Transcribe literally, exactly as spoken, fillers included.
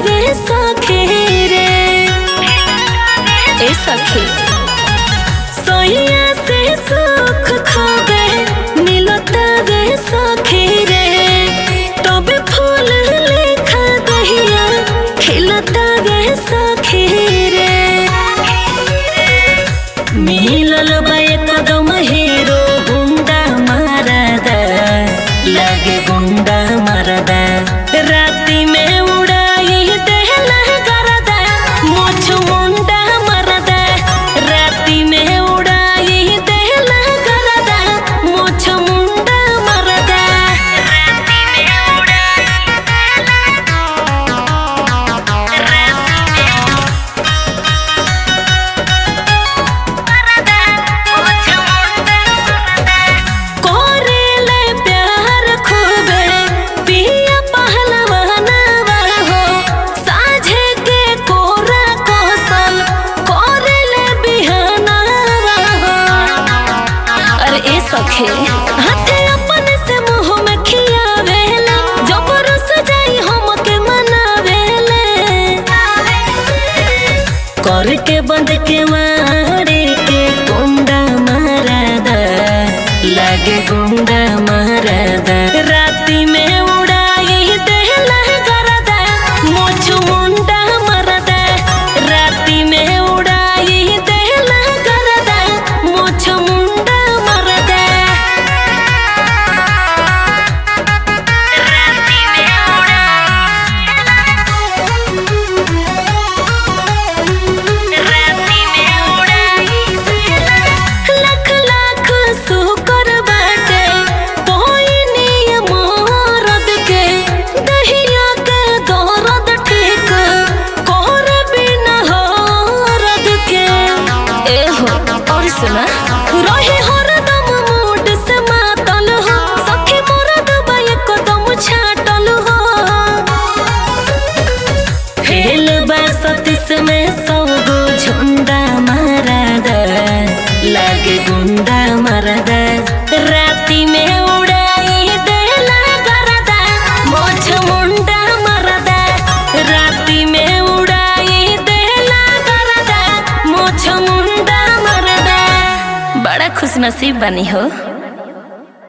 गे सखी रे ए सखी सोइया से सुख खोबे मिलता गे सखी रे तबे फूल लेखा दहिया खिलता गे सखी रे मिलल बा एकदम हीरो गुंडा मारदा लगे गुंडा मारदा राती में उड़ाई देहला करदा मुछ मुंडा मारदा राती में उड़ाई देहला करदा मुछ मुंडा मारदा राती में उड़ाई कोरेले प्यार खूबे पिया पहलवानवा हो साझे के कोरा कोसल कोरेले बिहानवा हो अरे ए सखे हाथे अपन से मुंह में खियावेला जबर सजाई हमके मनावेले करके बंद के मारे के गुंडा मारदा लगे गुंडा मारदा राती में उड़ाई देहला करदा मुछ मुंडा मारदा राती में उड़ाई देहला करदा मुछ मुंडा मारदा राती में राती में उड़ाई लख लाख शुक्र बाटे कोई मरद के दहिया के दर्द ठीक कर बिना हरद के ए हो और सुना रहे हरदम मूड से मातल हो सखी मरद बा एकदम छाटल हो फेल बा सतीस में सौ गो झुंडा मारदा लगे गुंडा मारदा राती में उड़ाई देला करदा मोछ मुंडा मारदा राती में उड़ाई देला करदा मोछ मुंडा मारदा बड़ा खुश नसीब बनी हो।